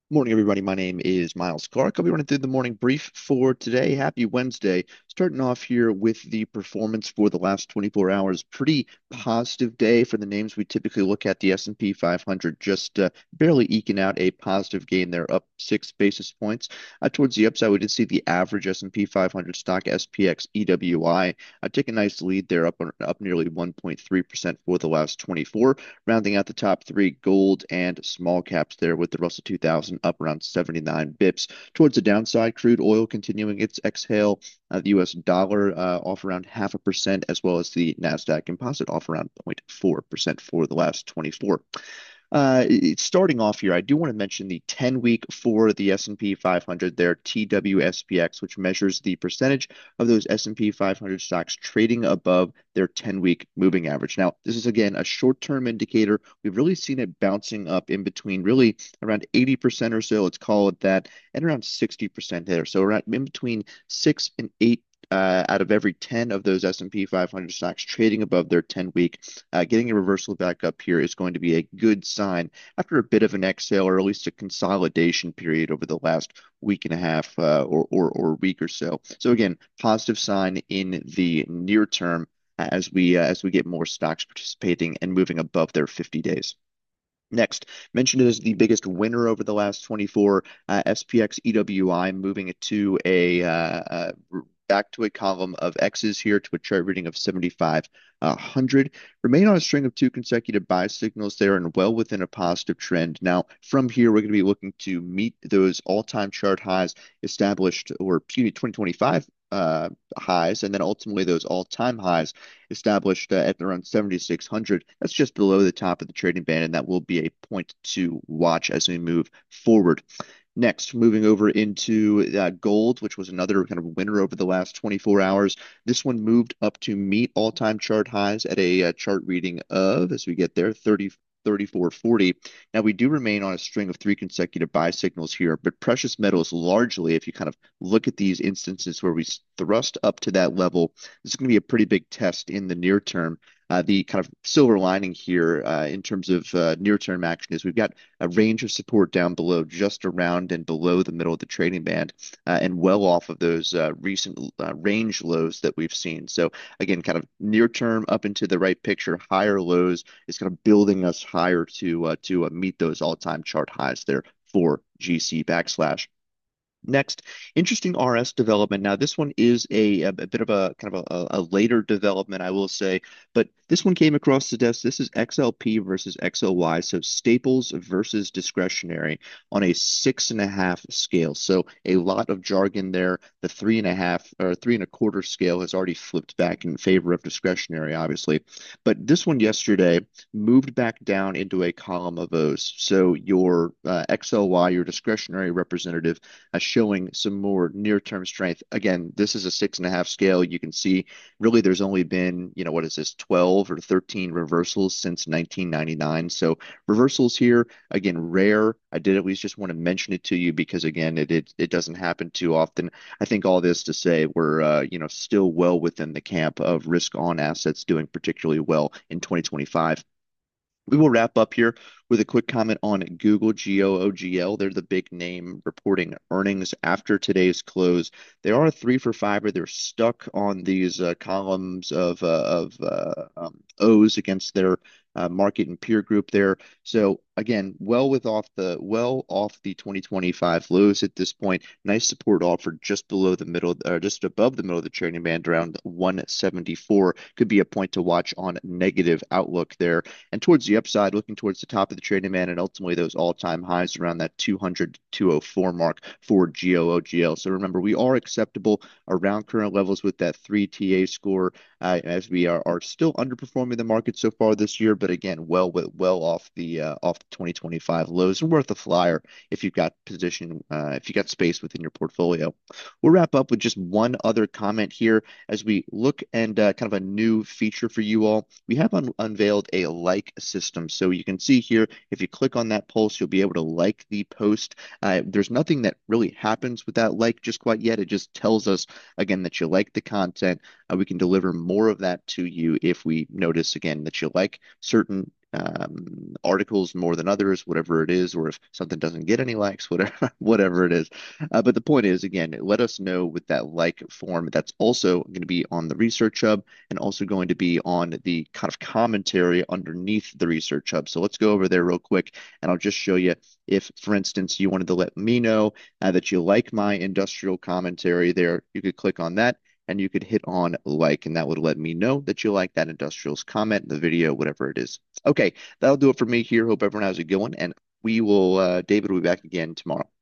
Morning, everybody. My name is Miles Clark. I'll be running through the morning brief for today. Happy Wednesday. Starting off here with the performance for the last 24 hours. Pretty positive day for the names we typically look at. The S&P 500 just barely eking out a positive gain there, up 6 basis points. Towards the upside, we did see the average S&P 500 stock, SPX EWI, take a nice lead there, up nearly 1.3% for the last 24. Rounding out the top three, gold and small caps there with the Russell 2000 up around 79 bips. Towards the downside, crude oil continuing its exhale, the US dollar off around 0.5%, as well as the NASDAQ composite off around 0.4% for the last 24. Starting off here, I do want to mention the 10-week for the S&P 500 there, TWSPX, which measures the percentage of those S&P 500 stocks trading above their 10-week moving average. Now, this is again a short-term indicator. We've really seen it bouncing up in between really around 80% or so, let's call it that, and around 60% there. So around in between 6 and 8 out of every 10 of those S&P 500 stocks trading above their 10-week. Getting a reversal back up here is going to be a good sign after a bit of an exhale or at least a consolidation period over the last week and a half or week or so. So again, positive sign in the near term as we get more stocks participating and moving above their 50 days. Next, mentioned as the biggest winner over the last 24, SPX EWI moving it to back to a column of X's here to a chart reading of 7,500. Remain on a string of two consecutive buy signals there and well within a positive trend. Now, from here, we're going to be looking to meet those all-time chart highs established or puny 2025 highs, and then ultimately those all-time highs established at around 7,600. That's just below the top of the trading band, and that will be a point to watch as we move forward. Next, moving over into gold, which was another kind of winner over the last 24 hours. This one moved up to meet all-time chart highs at a chart reading of, as we get there, 34.40. Now, we do remain on a string of three consecutive buy signals here, but precious metals largely, if you kind of look at these instances where we thrust up to that level, this is going to be a pretty big test in the near term. The kind of silver lining here in terms of near-term action is we've got a range of support down below, just around and below the middle of the trading band, and well off of those recent range lows that we've seen. So again, kind of near-term up into the right picture, higher lows is kind of building us higher to meet those all-time chart highs there for GC backslash. Next, interesting RS development. Now, this one is a bit of a kind of a later development, I will say, but this one came across the desk. This is XLP versus XLY, so staples versus discretionary on a 6.5 scale. So a lot of jargon there. The 3.5 or 3.25 scale has already flipped back in favor of discretionary, obviously. But this one yesterday moved back down into a column of O's. So your XLY, your discretionary representative, showing some more near-term strength. Again, this is a 6.5 scale. You can see really there's only been, what is this, 12 or 13 reversals since 1999. So reversals here, again, rare. I did at least just want to mention it to you because again, it doesn't happen too often. I think all this to say we're still well within the camp of risk on assets doing particularly well in 2025. We will wrap up here with a quick comment on Google, GOOGL. They're the big name reporting earnings after today's close. They are a 3 for 5er. They're stuck on these columns of O's against their market and peer group there. So again, well off the 2025 lows at this point. Nice support offer just below the middle, or just above the middle of the trading band around 174. Could be a point to watch on negative outlook there. And towards the upside, looking towards the top of the trading band and ultimately those all-time highs around that 200 to 204 mark for GOOGL. So remember, we are acceptable around current levels with that 3 TA score as we are still underperforming the market so far this year, but again, well off the 2025 lows and worth a flyer if you've got if you got space within your portfolio. We'll wrap up with just one other comment here as we look and kind of a new feature for you all. We have unveiled a like system. So you can see here, if you click on that pulse, you'll be able to like the post. There's nothing that really happens with that like just quite yet. It just tells us, again, that you like the content. We can deliver more of that to you if we notice again that you like certain articles more than others, whatever it is, or if something doesn't get any likes, whatever it is. But the point is, again, let us know with that like form. That's also going to be on the Research Hub and also going to be on the kind of commentary underneath the Research Hub. So let's go over there real quick, and I'll just show you if, for instance, you wanted to let me know that you like my industrial commentary there, you could click on that and you could hit on like, and that would let me know that you like that industrials comment, the video, whatever it is. Okay, that'll do it for me here. Hope everyone has a good one, and David will be back again tomorrow.